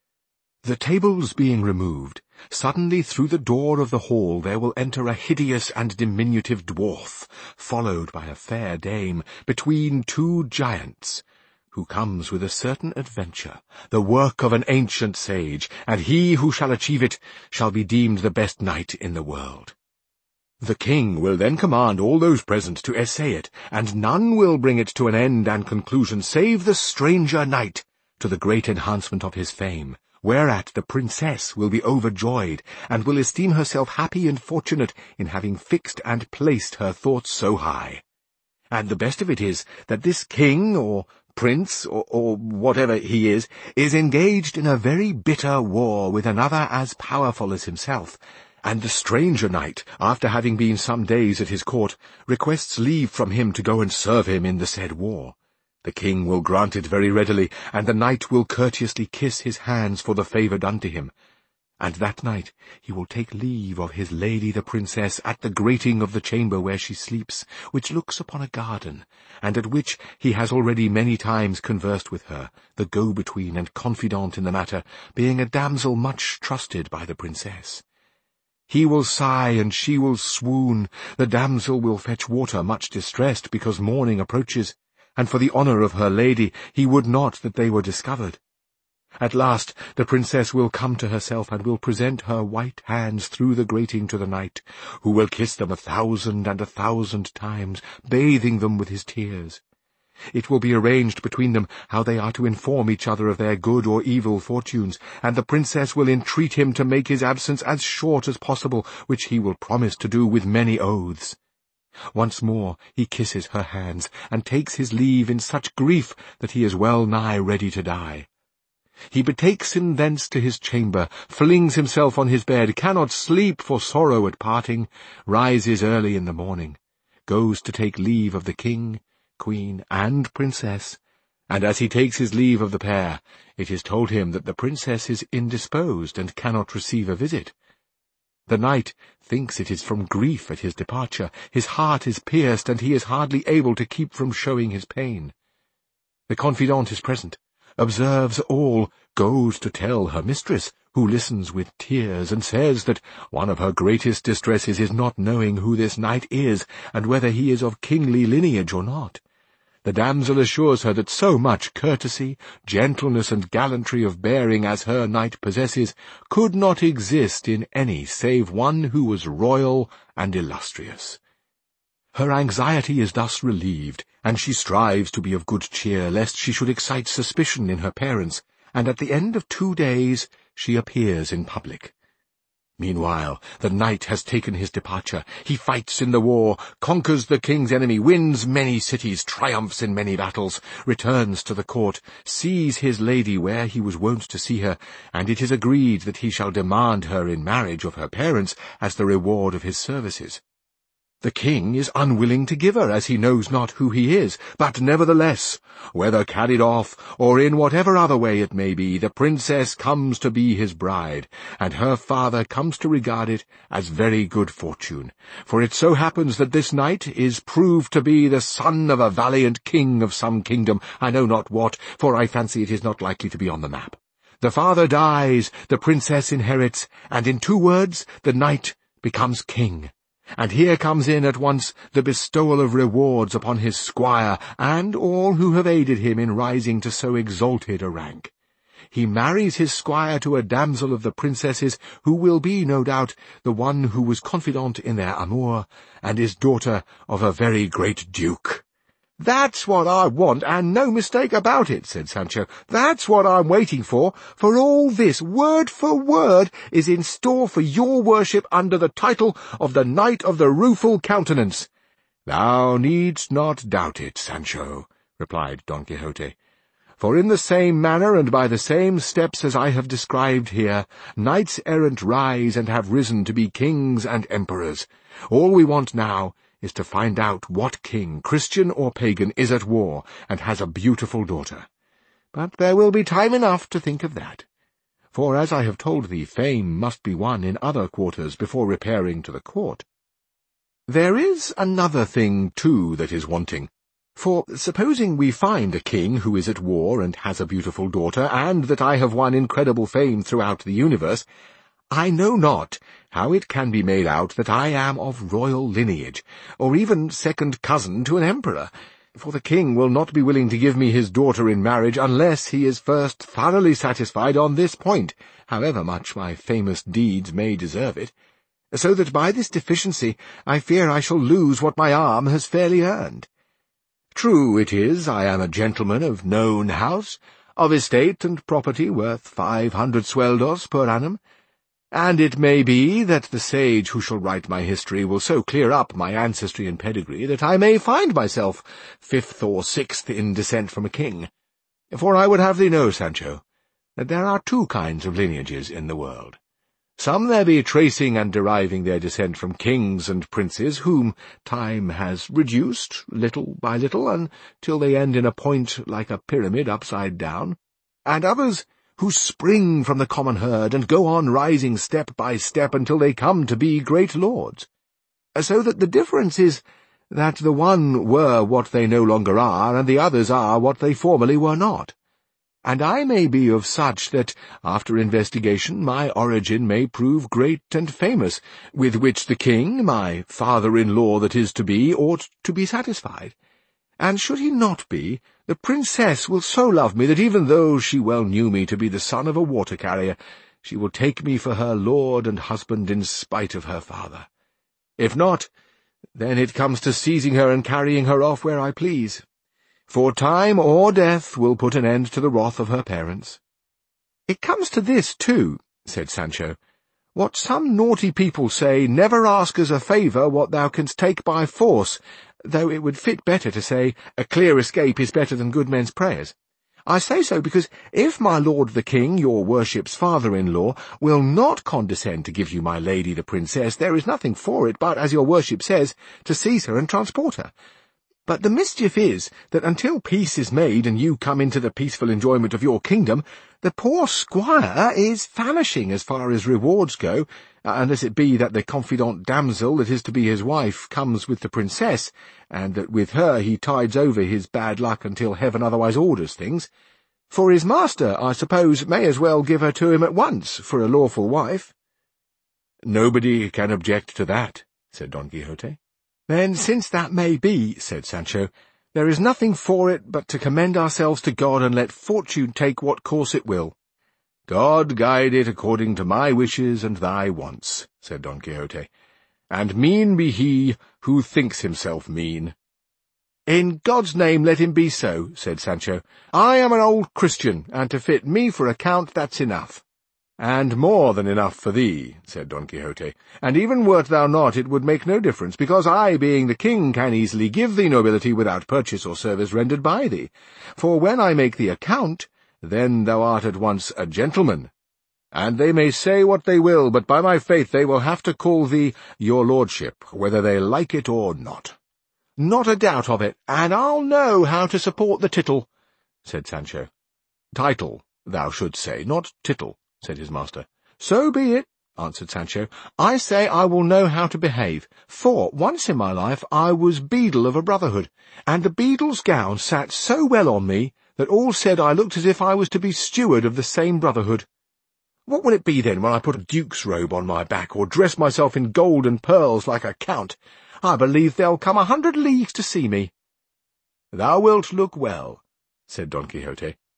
The tables being removed, suddenly through the door of the hall there will enter a hideous and diminutive dwarf, followed by a fair dame, between two giants, who comes with a certain adventure, the work of an ancient sage, and he who shall achieve it shall be deemed the best knight in the world. The king will then command all those present to essay it, and none will bring it to an end and conclusion save the stranger knight, to the great enhancement of his fame, whereat the princess will be overjoyed, and will esteem herself happy and fortunate in having fixed and placed her thoughts so high. And the best of it is that this king, or prince, or whatever he is engaged in a very bitter war with another as powerful as himself, and the stranger knight, after having been some days at his court, requests leave from him to go and serve him in the said war. The king will grant it very readily, and the knight will courteously kiss his hands for the favour done to him. And that night he will take leave of his lady the princess at the grating of the chamber where she sleeps, which looks upon a garden, and at which he has already many times conversed with her, the go-between and confidant in the matter, being a damsel much trusted by the princess. He will sigh, and she will swoon. The damsel will fetch water, much distressed, because morning approaches, and for the honour of her lady he would not that they were discovered. At last the princess will come to herself, and will present her white hands through the grating to the knight, who will kiss them 1,000 times, bathing them with his tears. It will be arranged between them how they are to inform each other of their good or evil fortunes, and the princess will entreat him to make his absence as short as possible, which he will promise to do with many oaths. Once more he kisses her hands, and takes his leave in such grief that he is well nigh ready to die. He betakes him thence to his chamber, flings himself on his bed, cannot sleep for sorrow at parting, rises early in the morning, goes to take leave of the king, queen, and princess, and as he takes his leave of the pair, it is told him that the princess is indisposed and cannot receive a visit. The knight thinks it is from grief at his departure. His heart is pierced, and he is hardly able to keep from showing his pain. The confidant is present, observes all, goes to tell her mistress, who listens with tears, and says that one of her greatest distresses is not knowing who this knight is, and whether he is of kingly lineage or not. The damsel assures her that so much courtesy, gentleness, and gallantry of bearing as her knight possesses could not exist in any save one who was royal and illustrious. Her anxiety is thus relieved, and she strives to be of good cheer, lest she should excite suspicion in her parents, and at the end of 2 days she appears in public. Meanwhile, the knight has taken his departure. He fights in the war, conquers the king's enemy, wins many cities, triumphs in many battles, returns to the court, sees his lady where he was wont to see her, and it is agreed that he shall demand her in marriage of her parents as the reward of his services. The king is unwilling to give her, as he knows not who he is, but nevertheless, whether carried off, or in whatever other way it may be, the princess comes to be his bride, and her father comes to regard it as very good fortune, for it so happens that this knight is proved to be the son of a valiant king of some kingdom, I know not what, for I fancy it is not likely to be on the map. The father dies, the princess inherits, and in 2 words the knight becomes king. And here comes in at once the bestowal of rewards upon his squire, and all who have aided him in rising to so exalted a rank. he marries his squire to a damsel of the princesses, who will be, no doubt, the one who was confidant in their amour, and is daughter of a very great duke." "That's what I want, and no mistake about it," said Sancho. "That's what I'm waiting for all this, word for word, is in store for your worship under the title of the Knight of the Rueful Countenance." "Thou needst not doubt it, Sancho," replied Don Quixote, "for in the same manner and by the same steps as I have described here, knights-errant rise and have risen to be kings and emperors. All we want now is to find out what king, Christian or pagan, is at war and has a beautiful daughter. But there will be time enough to think of that. For, as I have told thee, fame must be won in other quarters before repairing to the court. There is another thing, too, that is wanting. For, supposing we find a king who is at war and has a beautiful daughter, and that I have won incredible fame throughout the universe, I know not how it can be made out that I am of royal lineage, or even second cousin to an emperor, for the king will not be willing to give me his daughter in marriage unless he is first thoroughly satisfied on this point, however much my famous deeds may deserve it, so that by this deficiency I fear I shall lose what my arm has fairly earned. True it is, I am a gentleman of known house, of estate and property worth 500 sueldos per annum, and it may be that the sage who shall write my history will so clear up my ancestry and pedigree that I may find myself 5th or 6th in descent from a king. For I would have thee know, Sancho, that there are 2 kinds of lineages in the world. Some there be tracing and deriving their descent from kings and princes, whom time has reduced, little by little, until they end in a point like a pyramid upside down, and others who spring from the common herd and go on rising step by step until they come to be great lords, so that the difference is that the one were what they no longer are, and the others are what they formerly were not. And I may be of such that, after investigation, my origin may prove great and famous, with which the king, my father-in-law that is to be, ought to be satisfied. And should he not be, the princess will so love me that even though she well knew me to be the son of a water-carrier, she will take me for her lord and husband in spite of her father. If not, then it comes to seizing her and carrying her off where I please. For time or death will put an end to the wrath of her parents." "It comes to this, too," said Sancho, "what some naughty people say, never ask as a favour what thou canst take by force, though it would fit better to say, a clear escape is better than good men's prayers. I say so because if my lord the king, your worship's father-in-law, will not condescend to give you my lady the princess, there is nothing for it but, as your worship says, to seize her and transport her. But the mischief is that until peace is made and you come into the peaceful enjoyment of your kingdom, the poor squire is famishing as far as rewards go, unless it be that the confidant damsel that is to be his wife comes with the princess, and that with her he tides over his bad luck until heaven otherwise orders things. For his master, I suppose, may as well give her to him at once for a lawful wife." "Nobody can object to that," said Don Quixote. "Then, since that may be," said Sancho, "there is nothing for it but to commend ourselves to God and let fortune take what course it will." "God guide it according to my wishes and thy wants," said Don Quixote, "and mean be he who thinks himself mean." "In God's name let him be so," said Sancho. "I am an old Christian, and to fit me for a count that's enough." "And more than enough for thee," said Don Quixote, "and even wert thou not, it would make no difference, because I, being the king, can easily give thee nobility without purchase or service rendered by thee. For when I make thee a count, then thou art at once a gentleman. And they may say what they will, but by my faith they will have to call thee your lordship, whether they like it or not." "Not a doubt of it, and I'll know how to support the tittle," said Sancho. "Title, thou shouldst say, not tittle," said his master. "So be it," answered Sancho. "I say I will know how to behave, for once in my life I was beadle of a brotherhood, and the beadle's gown sat so well on me that all said I looked as if I was to be steward of the same brotherhood. What will it be then when I put a duke's robe on my back, or dress myself in gold and pearls like a count? I believe they'll come 100 leagues to see me." "Thou wilt look well," said Don Quixote.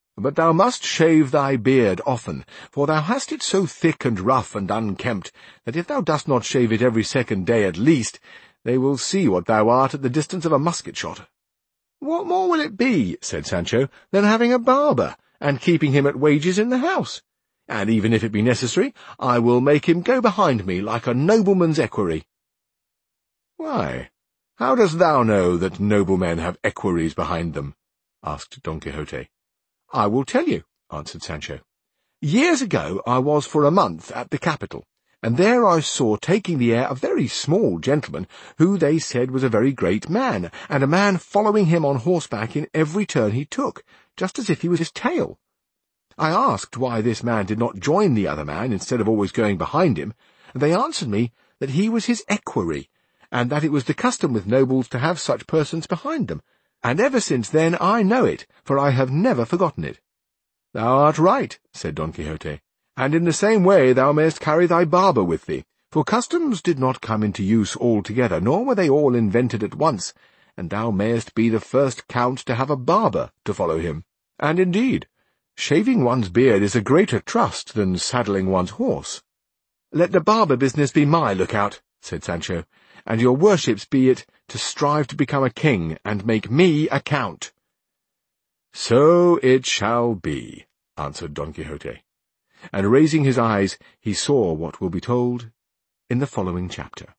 But thou must shave thy beard often, for thou hast it so thick and rough and unkempt, that if thou dost not shave it every second day at least, they will see what thou art at the distance of a musket-shot." "What more will it be," said Sancho, "than having a barber, and keeping him at wages in the house? And even if it be necessary, I will make him go behind me like a nobleman's equerry." "Why, how dost thou know that noblemen have equerries behind them?" asked Don Quixote. "I will tell you," answered Sancho. "Years ago I was for a month at the capital, and there I saw taking the air a very small gentleman, who they said was a very great man, and a man following him on horseback in every turn he took, just as if he was his tail. I asked why this man did not join the other man instead of always going behind him, and they answered me that he was his equerry, and that it was the custom with nobles to have such persons behind them. And ever since then I know it, for I have never forgotten it." "Thou art right," said Don Quixote, "and in the same way thou mayst carry thy barber with thee, for customs did not come into use altogether, nor were they all invented at once, and thou mayest be the first count to have a barber to follow him. And indeed, shaving one's beard is a greater trust than saddling one's horse." "Let the barber business be my lookout," said Sancho, "and your worships be it to strive to become a king, and make me a count." "So it shall be," answered Don Quixote, and raising his eyes he saw what will be told in the following chapter.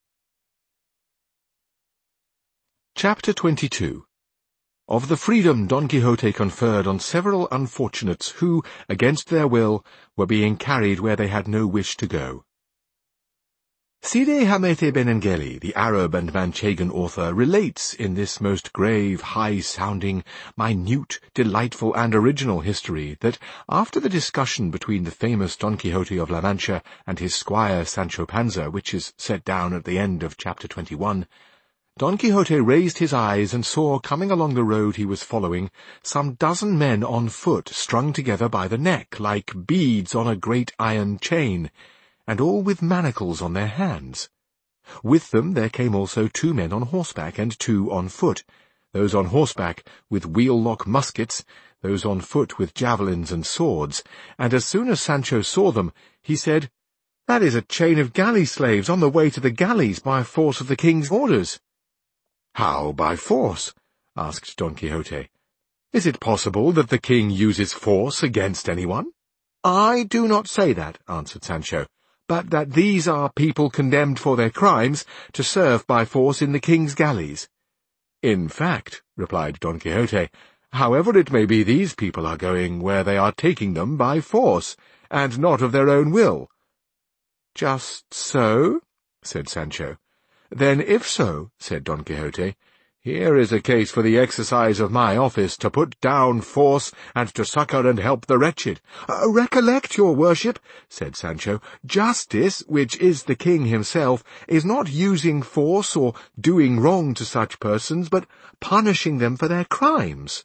Chapter 22. Of the freedom Don Quixote conferred on several unfortunates who, against their will, were being carried where they had no wish to go. Cide Hamete Benengeli, the Arab and Manchegan author, relates in this most grave, high-sounding, minute, delightful, and original history that, after the discussion between the famous Don Quixote of La Mancha and his squire Sancho Panza, which is set down at the end of chapter 21, Don Quixote raised his eyes and saw, coming along the road he was following, some dozen men on foot strung together by the neck, like beads on a great iron chain, and all with manacles on their hands. With them there came also 2 men on horseback and 2 on foot, those on horseback with wheel-lock muskets, those on foot with javelins and swords, and as soon as Sancho saw them, he said, "That is a chain of galley slaves on the way to the galleys by force of the king's orders." "How by force?" asked Don Quixote. "Is it possible that the king uses force against anyone?" "I do not say that," answered Sancho, "but that these are people condemned for their crimes to serve by force in the king's galleys." "In fact," replied Don Quixote, "however it may be, these people are going where they are taking them by force, and not of their own will." "Just so?" said Sancho. "Then if so," said Don Quixote, "here is a case for the exercise of my office to put down force and to succour and help the wretched." "Recollect, your worship," said Sancho, "justice, which is the king himself, is not using force or doing wrong to such persons, but punishing them for their crimes."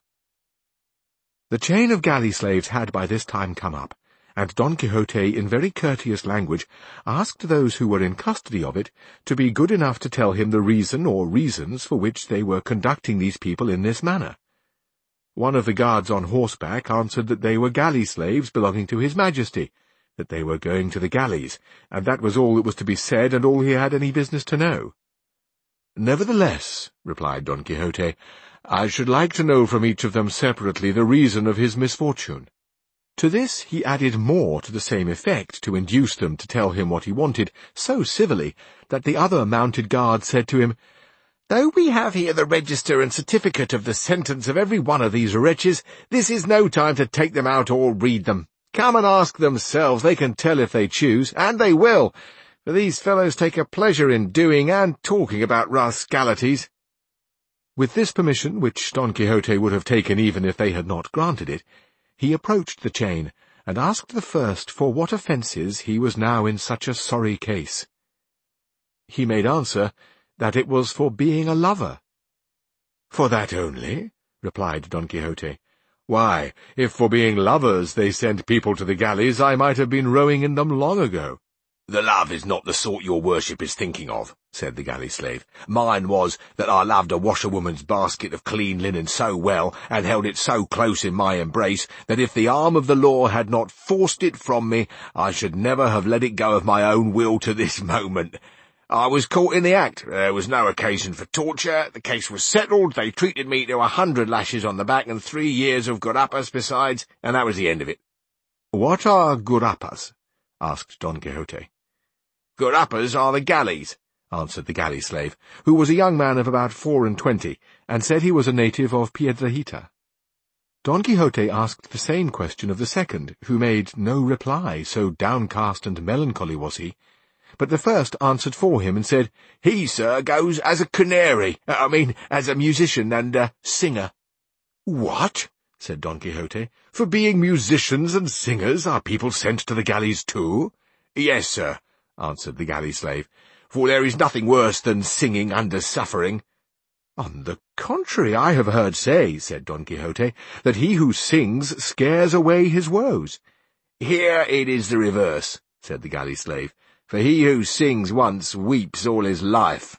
The chain of galley slaves had by this time come up, and Don Quixote, in very courteous language, asked those who were in custody of it to be good enough to tell him the reason or reasons for which they were conducting these people in this manner. One of the guards on horseback answered that they were galley slaves belonging to his Majesty, that they were going to the galleys, and that was all that was to be said and all he had any business to know. "Nevertheless," replied Don Quixote, "I should like to know from each of them separately the reason of his misfortune." To this he added more to the same effect to induce them to tell him what he wanted, so civilly that the other mounted guard said to him, "Though we have here the register and certificate of the sentence of every one of these wretches, this is no time to take them out or read them. Come and ask themselves, they can tell if they choose, and they will, for these fellows take a pleasure in doing and talking about rascalities." With this permission, which Don Quixote would have taken even if they had not granted it, he approached the chain, and asked the first for what offences he was now in such a sorry case. He made answer that it was for being a lover. "For that only?" replied Don Quixote. "Why, if for being lovers they sent people to the galleys, I might have been rowing in them long ago." "The love is not the sort your worship is thinking of," said the galley slave. "Mine was that I loved a washerwoman's basket of clean linen so well, and held it so close in my embrace, that if the arm of the law had not forced it from me, I should never have let it go of my own will to this moment. I was caught in the act. There was no occasion for torture. The case was settled. They treated me to 100 lashes on the back and 3 years of gurapas besides, and that was the end of it." "What are gurapas?" asked Don Quixote. "Gurapas are the galleys," answered the galley slave, who was a young man of about 24, and said he was a native of Piedrahita. Don Quixote asked the same question of the second, who made no reply, so downcast and melancholy was he. But the first answered for him, and said, "He, sir, goes as a canary, as a musician and a singer." "What?" said Don Quixote. "For being musicians and singers are people sent to the galleys too?" "Yes, sir," answered the galley slave, "for there is nothing worse than singing under suffering." "On the contrary, I have heard say," said Don Quixote, "that he who sings scares away his woes." "Here it is the reverse," said the galley slave, "for he who sings once weeps all his life."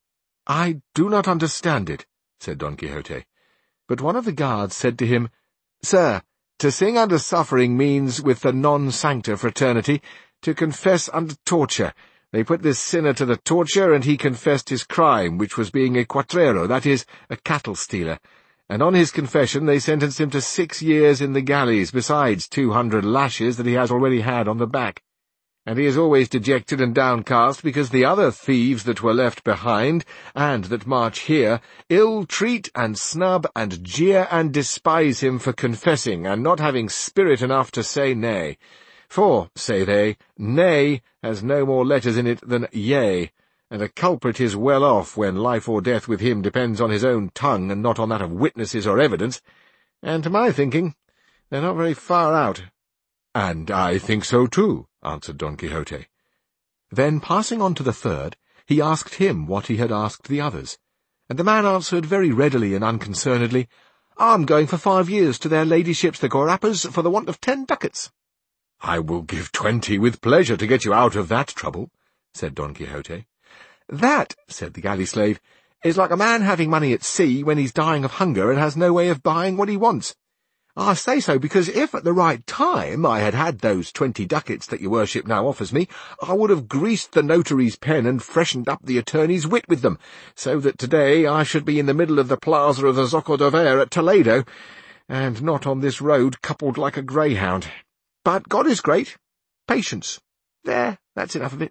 "I do not understand it," said Don Quixote. But one of the guards said to him, "Sir, to sing under suffering means, with the non-sancta fraternity, to confess under torture. They put this sinner to the torture, and he confessed his crime, which was being a cuatrero, that is, a cattle-stealer. And on his confession they sentenced him to 6 years in the galleys, besides 200 lashes that he has already had on the back. And he is always dejected and downcast, because the other thieves that were left behind, and that march here, ill-treat and snub and jeer and despise him for confessing, and not having spirit enough to say nay. For, say they, nay has no more letters in it than yea, and a culprit is well off when life or death with him depends on his own tongue and not on that of witnesses or evidence, and to my thinking, they're not very far out." "And I think so too," answered Don Quixote. Then, passing on to the third, he asked him what he had asked the others, and the man answered very readily and unconcernedly, "I'm going for 5 years to their ladyships the gurapas for the want of 10 ducats." "I will give 20 with pleasure to get you out of that trouble," said Don Quixote. "That," said the galley slave, "is like a man having money at sea when he's dying of hunger and has no way of buying what he wants. I say so because if at the right time I had had those 20 ducats that your worship now offers me, I would have greased the notary's pen and freshened up the attorney's wit with them, so that today I should be in the middle of the plaza of the Zoco de Ver at Toledo, and not on this road coupled like a greyhound. But God is great. Patience. There, that's enough of it."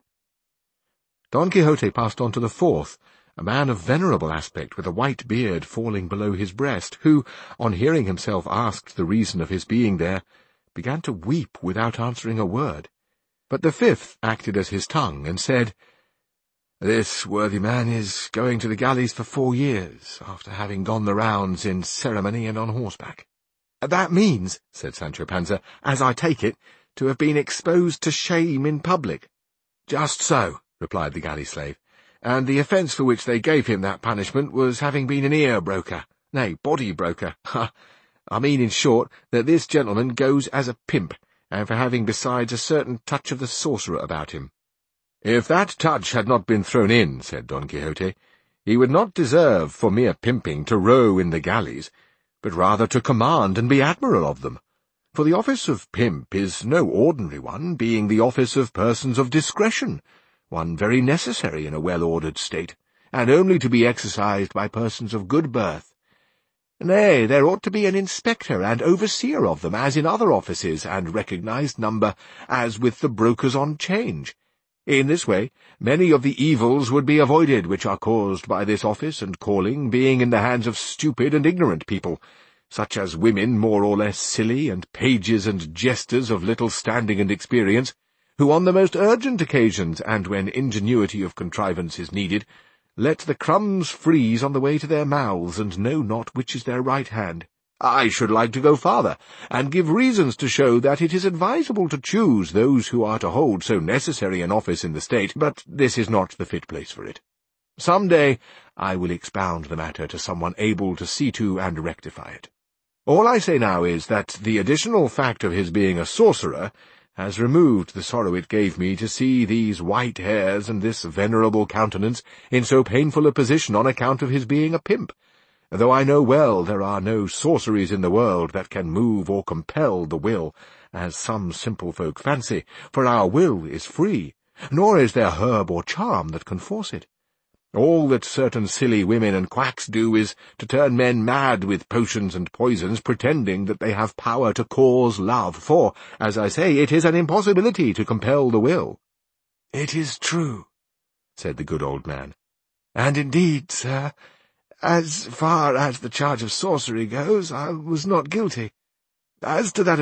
Don Quixote passed on to the fourth, a man of venerable aspect, with a white beard falling below his breast, who, on hearing himself asked the reason of his being there, began to weep without answering a word. But the fifth acted as his tongue, and said, "This worthy man is going to the galleys for 4 years, after having gone the rounds in ceremony and on horseback." "That means," said Sancho Panza, "as I take it, to have been exposed to shame in public." "Just so," replied the galley slave, "and the offence for which they gave him that punishment was having been an ear-broker, nay, body-broker. I mean, in short, that this gentleman goes as a pimp, and for having besides a certain touch of the sorcerer about him." "If that touch had not been thrown in," said Don Quixote, "he would not deserve for mere pimping to row in the galleys, but rather to command and be admiral of them. For the office of pimp is no ordinary one, being the office of persons of discretion, one very necessary in a well-ordered state, and only to be exercised by persons of good birth. Nay, there ought to be an inspector and overseer of them, as in other offices, and recognized number, as with the brokers on 'Change. In this way, many of the evils would be avoided which are caused by this office and calling being in the hands of stupid and ignorant people, such as women more or less silly, and pages and jesters of little standing and experience, who on the most urgent occasions, and when ingenuity of contrivance is needed, let the crumbs freeze on the way to their mouths, and know not which is their right hand. I should like to go farther, and give reasons to show that it is advisable to choose those who are to hold so necessary an office in the state, but this is not the fit place for it. Some day I will expound the matter to someone able to see to and rectify it. All I say now is that the additional fact of his being a sorcerer has removed the sorrow it gave me to see these white hairs and this venerable countenance in so painful a position on account of his being a pimp, though I know well there are no sorceries in the world that can move or compel the will, as some simple folk fancy, for our will is free, nor is there herb or charm that can force it. All that certain silly women and quacks do is to turn men mad with potions and poisons, pretending that they have power to cause love, for, as I say, it is an impossibility to compel the will." "It is true," said the good old man. "And indeed, sir, as far as the charge of sorcery goes, I was not guilty. As to that